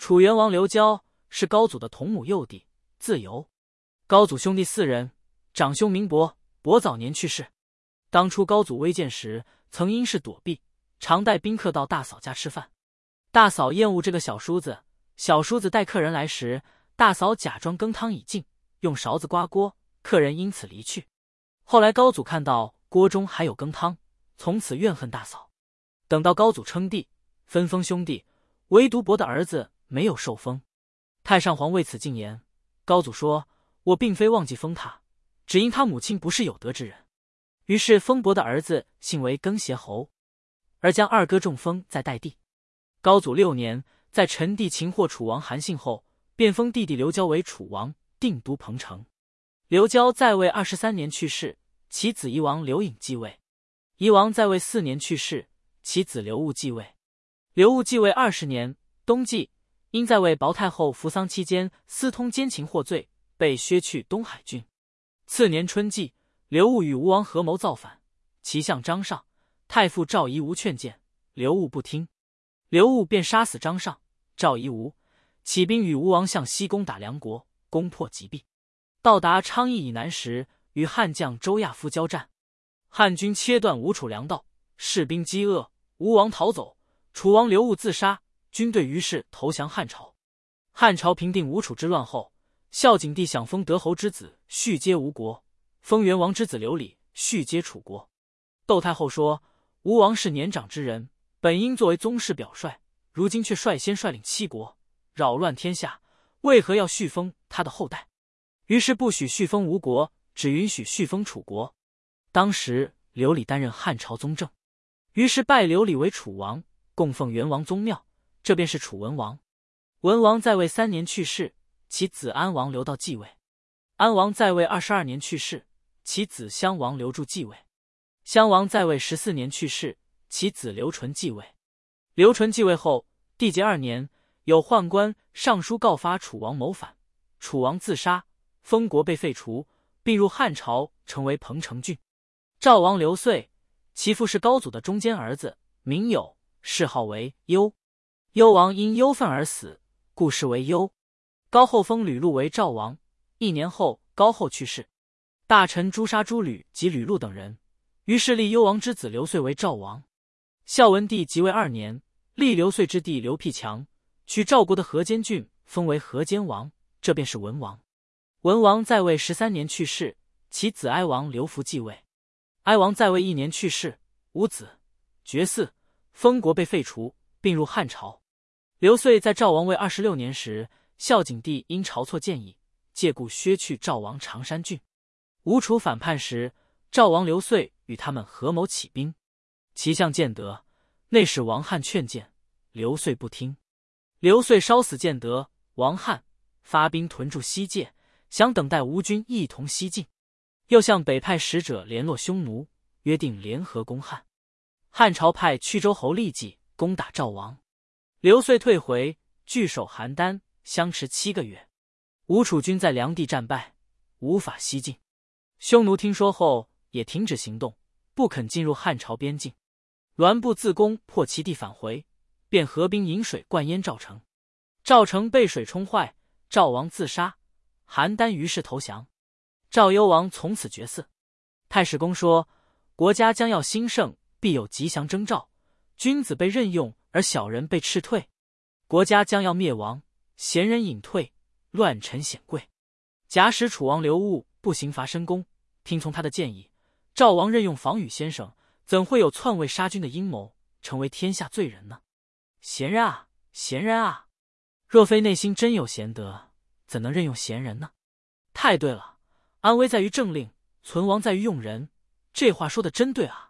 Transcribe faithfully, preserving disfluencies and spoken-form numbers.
楚元王刘交是高祖的同母幼弟，字由。高祖兄弟四人，长兄名伯，伯早年去世。当初高祖危建时，曾因事躲避，常带宾客到大嫂家吃饭。大嫂厌恶这个小叔子，小叔子带客人来时，大嫂假装羹汤已尽，用勺子刮锅，客人因此离去。后来高祖看到锅中还有羹汤，从此怨恨大嫂。等到高祖称帝，分封兄弟，唯独伯的儿子没有受封。太上皇为此进言，高祖说：“我并非忘记封他，只因他母亲不是有德之人。”于是封伯的儿子姓为更协侯，而将二哥重封在代地。高祖六年，在陈地擒获楚王韩信后，便封弟弟刘交为楚王，定都彭城。刘交在位二十三年去世，其子夷王刘颖继位。夷王在位四年去世，其子刘戊继位。刘戊继位二十年，冬季，因在位薄太后服丧期间私通奸情获罪，被削去东海郡。次年春季，刘戊与吴王合谋造反，其相张尚、太傅赵夷吾劝谏，刘戊不听，刘戊便杀死张尚、赵夷吾，起兵与吴王向西攻打梁国，攻破击毙。到达昌邑以南时，与汉将周亚夫交战，汉军切断吴楚粮道，士兵饥饿，吴王逃走，楚王刘戊自杀，军队于是投降汉朝。汉朝平定吴楚之乱后，孝景帝想封德侯之子续接吴国，封元王之子刘礼续接楚国。窦太后说：“吴王是年长之人，本应作为宗室表率，如今却率先率领七国，扰乱天下，为何要续封他的后代？”于是不许续封吴国，只允许续封楚国。当时刘礼担任汉朝宗正，于是拜刘礼为楚王，供奉元王宗庙，这便是楚文王。文王在位三年去世，其子安王刘道继位。安王在位二十二年去世，其子襄王刘柱继位。襄王在位十四年去世，其子刘纯继位。刘纯继位后，缔结二年，有宦官上书告发楚王谋反，楚王自杀，封国被废除，并入汉朝，成为彭城郡。赵王刘遂，其父是高祖的中间儿子，名友，谥号为幽。幽王因忧愤而死，故谥为幽。高后封吕禄为赵王，一年后高后去世。大臣诛杀诸吕及吕禄等人，于是立幽王之子刘遂为赵王。孝文帝即位二年，立刘遂之弟刘辟强，取赵国的河间郡，封为河间王，这便是文王。文王在位十三年去世，其子哀王刘弗继位。哀王在位一年去世，无子，绝嗣，封国被废除，并入汉朝。刘遂在赵王位二十六年时，孝景帝因晁错建议，借故削去赵王常山郡。吴楚反叛时，赵王刘遂与他们合谋起兵，其相建德、内史王翰劝谏，刘遂不听。刘遂烧死建德、王翰，发兵屯驻西界，想等待吴军一同西进。又向北派使者联络匈奴，约定联合攻汉。汉朝派曲州侯利济攻打赵王，刘遂退回，据守邯郸，相持七个月。吴楚军在梁地战败，无法西进。匈奴听说后也停止行动，不肯进入汉朝边境。栾布自攻破其地返回，便合兵引水灌淹赵城。赵城被水冲坏，赵王自杀，邯郸于是投降。赵幽王从此绝嗣。太史公说，国家将要兴盛，必有吉祥征兆，君子被任用，而小人被斥退。国家将要灭亡，贤人隐退，乱臣显贵。假使楚王刘戊不行伐申公，听从他的建议，赵王任用房羽先生，怎会有篡位杀君的阴谋，成为天下罪人呢？贤人啊，贤人啊！若非内心真有贤德，怎能任用贤人呢？太对了，安危在于政令，存亡在于用人，这话说的真对啊！